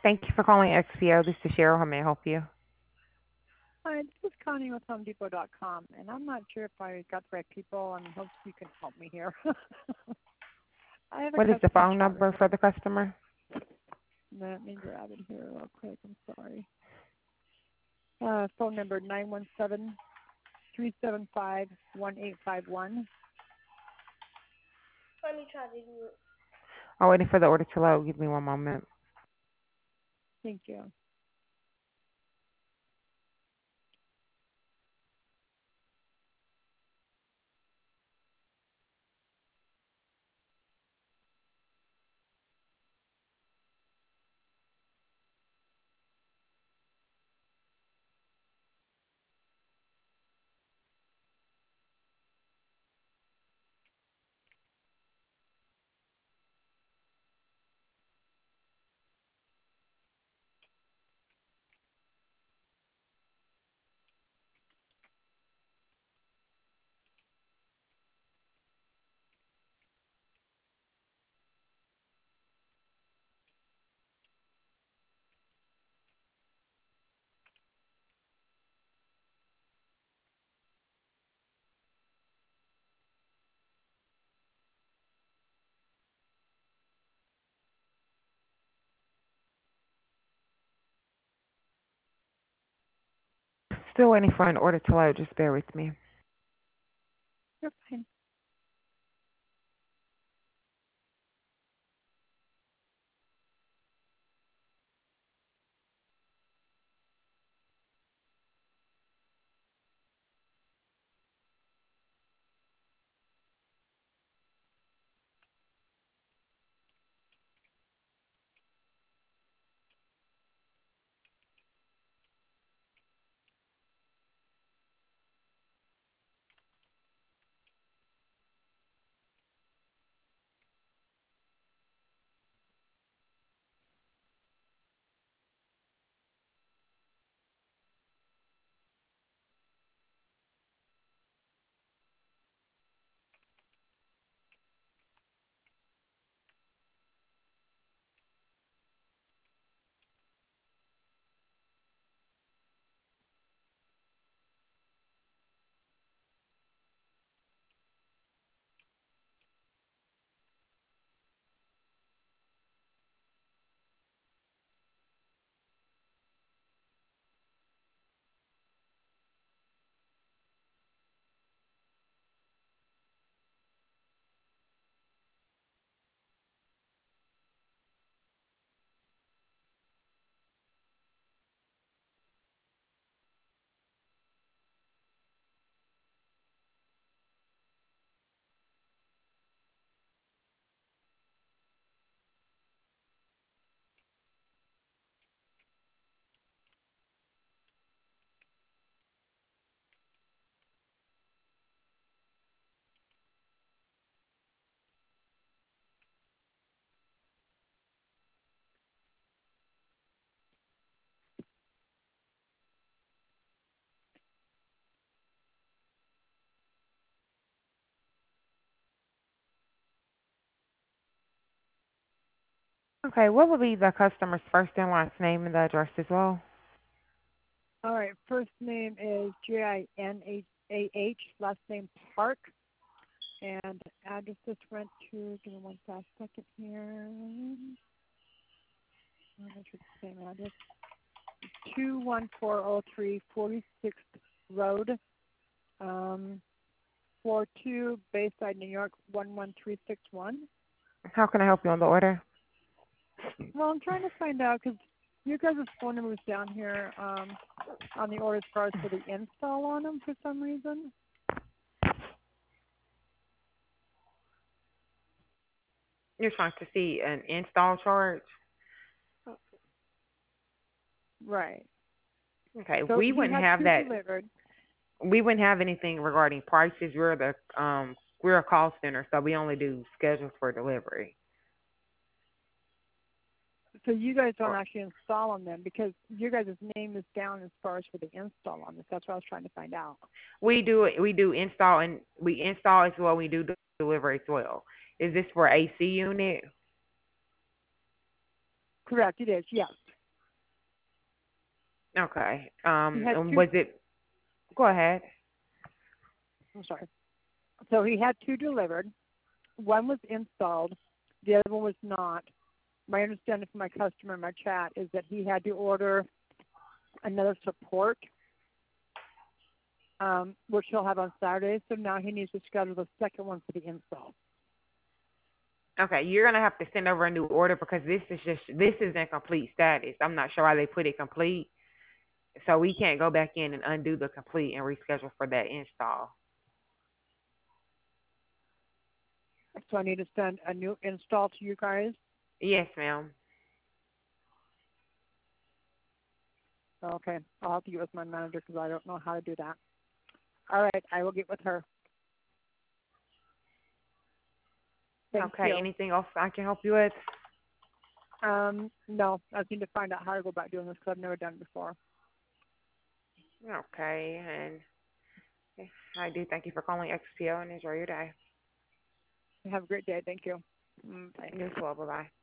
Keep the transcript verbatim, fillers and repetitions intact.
Thank you for calling X P O. This is Cheryl. How may I help you? Hi, this is Connie with Home Depot dot com, and I'm not sure if I got the right people, and hope you can help me here. I have a What is the customer phone shopping number with. for the customer? Let me grab it here real quick. I'm sorry. Uh, phone number nine one seven three seven five one eight five one. Let me try to do it. I'm waiting for the order to load. Give me one moment. Thank you. Still waiting for an order to load. Just bear with me. You're fine. Okay, what will be the customer's first and last name and the address as well? All right. First name is J I N A H. Last name Park. And address just went to, give me one fast second here. I'm not sure the same address. two one four zero three forty-sixth Road, um, floor two, Bayside, New York, one one three six one. How can I help you on the order? Well, I'm trying to find out because your guys' phone number was down here um, on the order as far as for the install on them for some reason. You're trying to see an install charge? Right. Okay, So we he wouldn't had have two that. delivered. We wouldn't have anything regarding prices. We're the um we're a call center, so we only do schedules for delivery. So you guys don't Or actually install on them because your guys' name is down as far as for the install on this. That's what I was trying to find out. we do we do install and we install as well. We do deliver as well. Is this for A C unit? Correct, it is, yes. Okay. He Um, had and two. was it? Go ahead. I'm sorry. So he had two delivered. One was installed. The other one was not. My understanding from my customer in my chat is that he had to order another support, um, which he'll have on Saturday. So now he needs to schedule the second one for the install. Okay, you're gonna have to send over a new order because this is just this is in complete status. I'm not sure why they put it complete, so we can't go back in and undo the complete and reschedule for that install. So I need to send a new install to you guys. Yes, ma'am. Okay, I'll have to get with my manager because I don't know how to do that. All right, I will get with her. Thank Okay. you. Anything else I can help you with? Um, no, I just need to find out how to go about doing this because I've never done it before. Okay, and I do thank you for calling X P O and enjoy your day. Have a great day. Thank you. Mm, bye. You as well. Bye bye.